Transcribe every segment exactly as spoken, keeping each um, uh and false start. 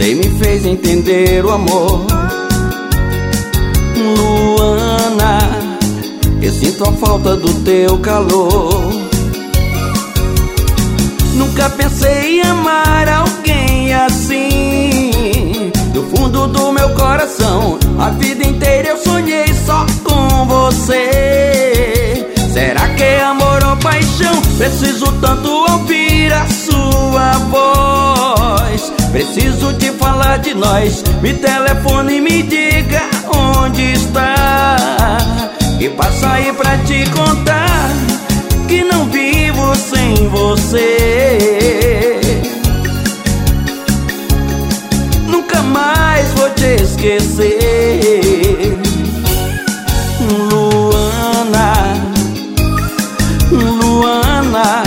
Você me fez entender o amor. Luana, eu sinto a falta do teu calor. Nunca pensei em amar alguém assim. Do fundo do meu coração, a vida inteira eu sonhei só com você. Será que é amor ou paixão? Preciso tanto ouvir a sua voz. Preciso te falar de nós. Me telefone e me diga onde está, e passa aí pra te contar que não vivo sem você. Nunca mais vou te esquecer. Luana, Luana,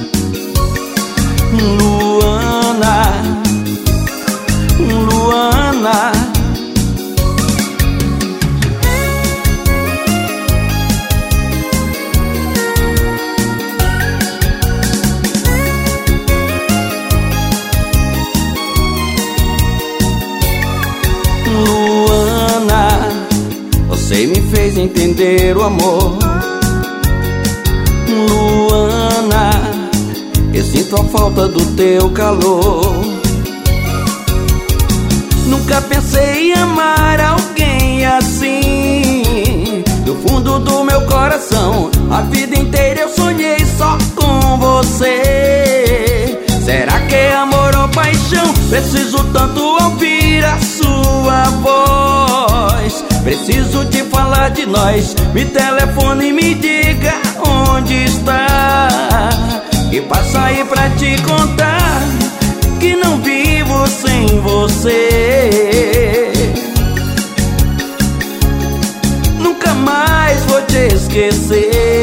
Luana, Luana. Luana, você me fez entender o amor. Luana, eu sinto a falta do teu calor. Nunca pensei em amar alguém assim. Do fundo do meu coração, a vida inteira eu sonhei só com você. Será que é amor ou paixão? Preciso tanto ouvir a sua voz. Preciso te falar de nós. Me telefone e me diga onde está, e passa aí pra te contar que não vivo sem você. Nunca mais vou te esquecer.